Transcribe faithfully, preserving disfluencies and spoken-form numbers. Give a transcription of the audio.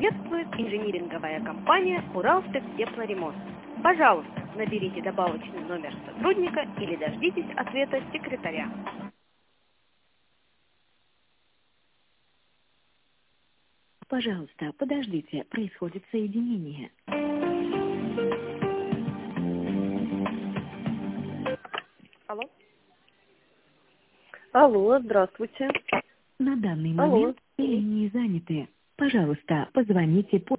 приветствует инжиниринговая компания «Уралтехтеплоремонт». Пожалуйста, наберите добавочный номер сотрудника или дождитесь ответа секретаря. Пожалуйста, подождите, происходит соединение. Алло? Алло, здравствуйте. На данный Алло. момент линии заняты. Пожалуйста, позвоните по...